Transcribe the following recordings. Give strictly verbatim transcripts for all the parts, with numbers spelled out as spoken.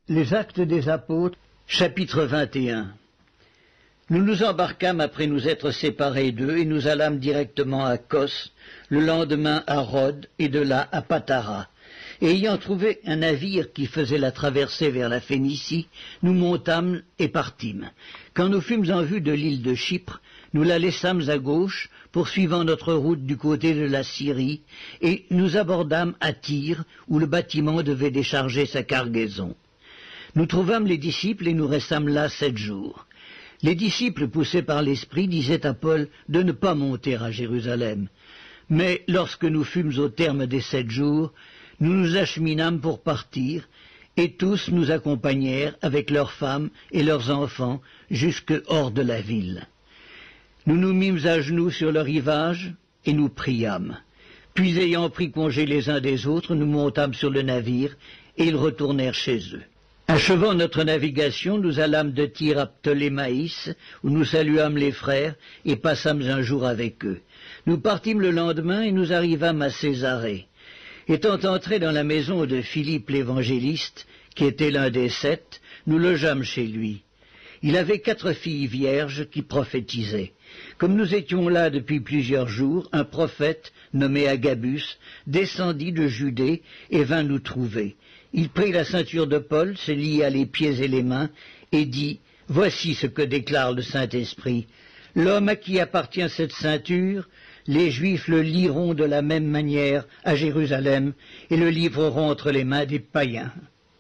Les Actes des Apôtres, chapitre vingt et un. Nous nous embarquâmes après nous être séparés d'eux et nous allâmes directement à Kos, le lendemain à Rhodes et de là à Patara. Et ayant trouvé un navire qui faisait la traversée vers la Phénicie, nous montâmes et partîmes. Quand nous fûmes en vue de l'île de Chypre, nous la laissâmes à gauche, poursuivant notre route du côté de la Syrie, et nous abordâmes à Tyr, où le bâtiment devait décharger sa cargaison. Nous trouvâmes les disciples et nous restâmes là sept jours. Les disciples, poussés par l'Esprit, disaient à Paul de ne pas monter à Jérusalem. Mais lorsque nous fûmes au terme des sept jours, nous nous acheminâmes pour partir, et tous nous accompagnèrent avec leurs femmes et leurs enfants jusque hors de la ville. Nous nous mîmes à genoux sur le rivage et nous priâmes. Puis ayant pris congé les uns des autres, nous montâmes sur le navire et ils retournèrent chez eux. Achevant notre navigation, nous allâmes de Tyr à Ptolémaïs, où nous saluâmes les frères et passâmes un jour avec eux. Nous partîmes le lendemain et nous arrivâmes à Césarée. Étant entrés dans la maison de Philippe l'évangéliste, qui était l'un des sept, nous logeâmes chez lui. Il avait quatre filles vierges qui prophétisaient. Comme nous étions là depuis plusieurs jours, un prophète, nommé Agabus, descendit de Judée et vint nous trouver. Il prit la ceinture de Paul, se lia les pieds et les mains, et dit « Voici ce que déclare le Saint-Esprit. L'homme à qui appartient cette ceinture, les Juifs le lieront de la même manière à Jérusalem et le livreront entre les mains des païens. »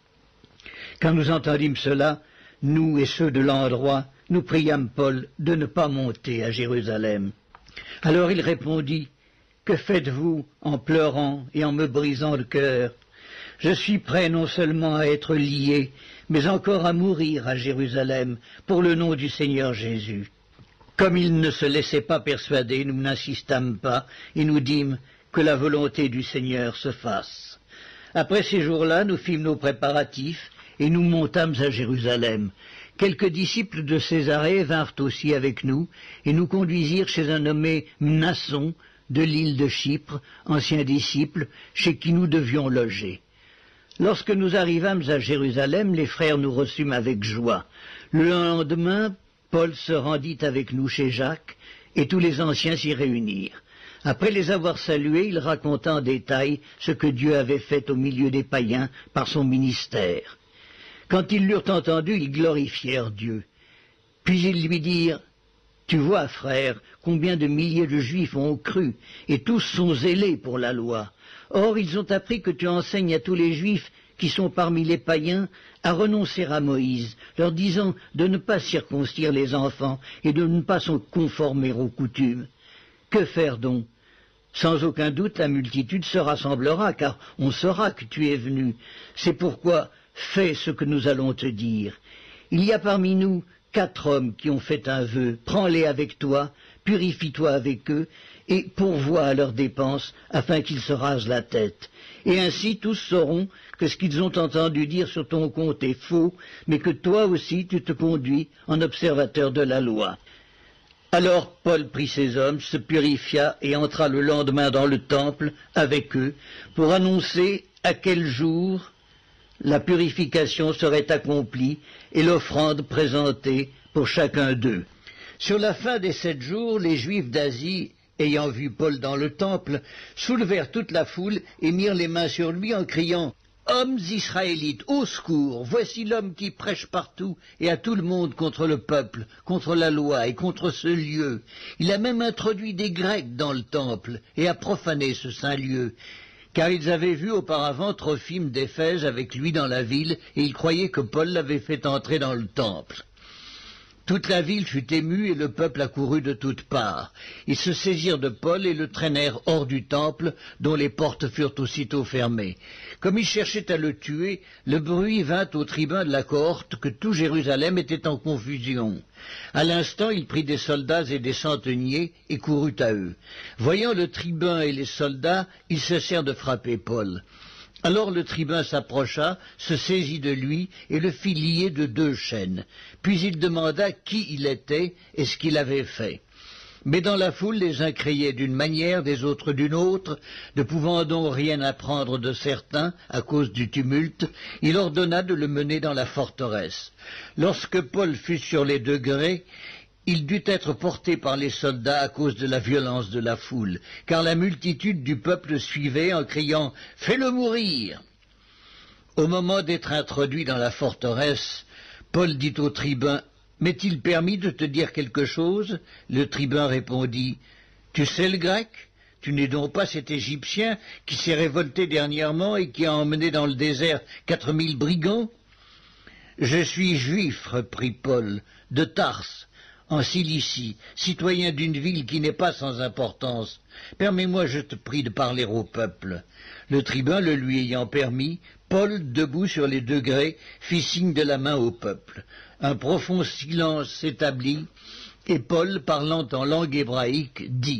Quand nous entendîmes cela, nous et ceux de l'endroit, nous priâmes Paul de ne pas monter à Jérusalem. Alors il répondit « Que faites-vous en pleurant et en me brisant le cœur ? Je suis prêt non seulement à être lié, mais encore à mourir à Jérusalem pour le nom du Seigneur Jésus. » Comme il ne se laissait pas persuader, nous n'insistâmes pas et nous dîmes que la volonté du Seigneur se fasse. Après ces jours-là, nous fîmes nos préparatifs et nous montâmes à Jérusalem. Quelques disciples de Césarée vinrent aussi avec nous et nous conduisirent chez un nommé Mnasson de l'île de Chypre, ancien disciple, chez qui nous devions loger. Lorsque nous arrivâmes à Jérusalem, les frères nous reçûmes avec joie. Le lendemain, Paul se rendit avec nous chez Jacques, et tous les anciens s'y réunirent. Après les avoir salués, il raconta en détail ce que Dieu avait fait au milieu des païens par son ministère. Quand ils l'eurent entendu, ils glorifièrent Dieu. Puis ils lui dirent « Tu vois, frère, combien de milliers de Juifs ont cru, et tous sont zélés pour la loi. Or, ils ont appris que tu enseignes à tous les Juifs qui sont parmi les païens à renoncer à Moïse, leur disant de ne pas circoncire les enfants et de ne pas s'en conformer aux coutumes. Que faire donc? Sans aucun doute la multitude se rassemblera, car on saura que tu es venu. C'est pourquoi fais ce que nous allons te dire. Il y a parmi nous quatre hommes qui ont fait un vœu. Prends-les avec toi, purifie-toi avec eux, et pourvois à leurs dépenses, afin qu'ils se rasent la tête. Et ainsi tous sauront que ce qu'ils ont entendu dire sur ton compte est faux, mais que toi aussi tu te conduis en observateur de la loi. » Alors Paul prit ses hommes, se purifia et entra le lendemain dans le temple avec eux, pour annoncer à quel jour la purification serait accomplie et l'offrande présentée pour chacun d'eux. Sur la fin des sept jours, les Juifs d'Asie, ayant vu Paul dans le temple, soulevèrent toute la foule et mirent les mains sur lui en criant « Hommes israélites, au secours, voici l'homme qui prêche partout et à tout le monde contre le peuple, contre la loi et contre ce lieu. Il a même introduit des Grecs dans le temple et a profané ce saint lieu. » Car ils avaient vu auparavant Trophime d'Éphèse avec lui dans la ville, et ils croyaient que Paul l'avait fait entrer dans le temple. Toute la ville fut émue et le peuple accourut de toutes parts. Ils se saisirent de Paul et le traînèrent hors du temple, dont les portes furent aussitôt fermées. Comme ils cherchaient à le tuer, le bruit vint au tribun de la cohorte que tout Jérusalem était en confusion. À l'instant, il prit des soldats et des centeniers et courut à eux. Voyant le tribun et les soldats, il cessèrent de frapper Paul. Alors le tribun s'approcha, se saisit de lui et le fit lier de deux chaînes. Puis il demanda qui il était et ce qu'il avait fait. Mais dans la foule, les uns criaient d'une manière, des autres d'une autre, ne pouvant donc rien apprendre de certains à cause du tumulte, il ordonna de le mener dans la forteresse. Lorsque Paul fut sur les degrés, il dut être porté par les soldats à cause de la violence de la foule, car la multitude du peuple suivait en criant « Fais-le mourir !» Au moment d'être introduit dans la forteresse, Paul dit au tribun « M'est-il permis de te dire quelque chose ?» Le tribun répondit « Tu sais le grec ? Tu n'es donc pas cet Égyptien qui s'est révolté dernièrement et qui a emmené dans le désert quatre mille brigands ?»« Je suis juif, reprit Paul, de Tarse, en Cilicie, citoyen d'une ville qui n'est pas sans importance. Permets-moi, je te prie, de parler au peuple. » Le tribun le lui ayant permis, Paul, debout sur les degrés, fit signe de la main au peuple. Un profond silence s'établit, et Paul, parlant en langue hébraïque, dit